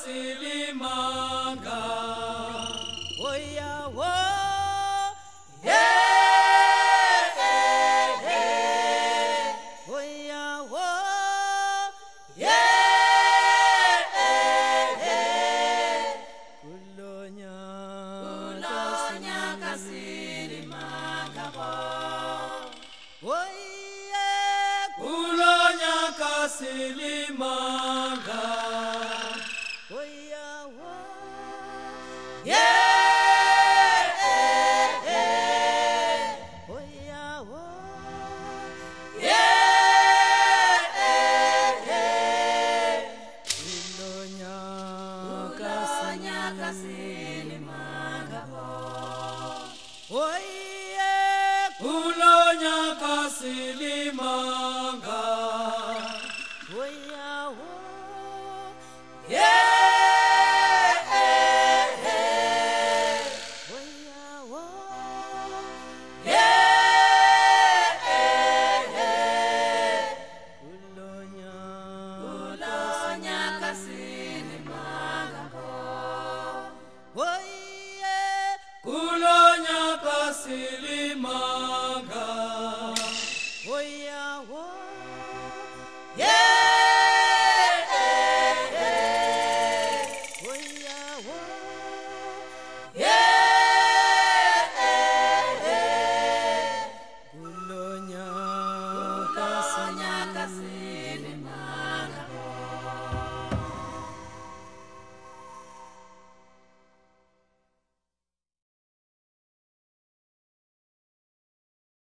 silimanga. Oya wo, Yeah, oya wo, kulonya kasilimanga bo. Oye, Kulonya kasilimanga. oya wo, oya wo, kulonya Kasilimanga bo. Oye, Kulonya kasilimanga. oya wo, oya wo, kulonya Kasilimanga bo. oye, Kulonya kasilimanga.